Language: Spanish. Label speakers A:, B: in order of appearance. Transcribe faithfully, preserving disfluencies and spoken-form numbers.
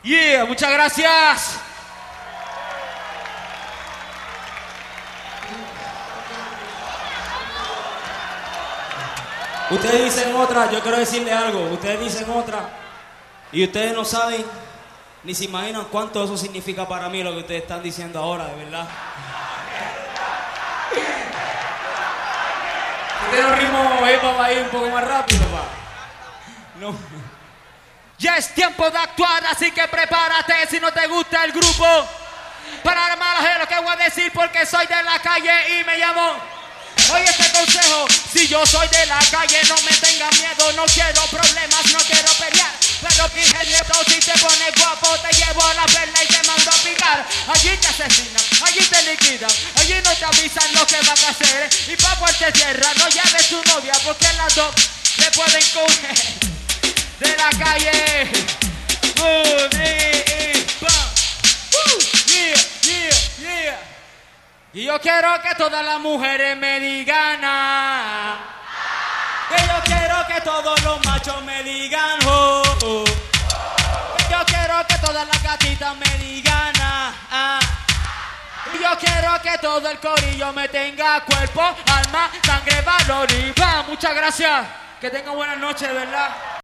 A: Yeah, muchas gracias. Ustedes dicen otra, yo quiero decirle algo. Ustedes dicen otra y ustedes no saben ni se imaginan cuánto eso significa para mí lo que ustedes están diciendo ahora, de verdad. Ustedes no ritmo hip hop ahí un poco más rápido, pa. No. Ya es tiempo de actuar, así que prepárate si no te gusta el grupo. Para armar es lo que voy a decir porque soy de la calle y me llamo. Oye este consejo, si yo soy de la calle no me tengas miedo, no quiero problemas, no quiero pelear. Pero fíjate, si te pones guapo te llevo a la perla y te mando a picar. Allí te asesinan, allí te liquidan, allí no te avisan lo que van a hacer. Y pa' puerta tierra no lleves tu novia porque las dos te pueden coger. De la calle, uh, yeah, uh, yeah, yeah, yeah. Y yo quiero que todas las mujeres me digan ah. Que yo quiero que todos los machos me digan oh, oh. Que yo quiero que todas las gatitas me digan ah, ah. Y yo quiero que todo el corillo me tenga cuerpo, alma, sangre, valor y va. Muchas gracias. Que tengan buenas noches, ¿verdad?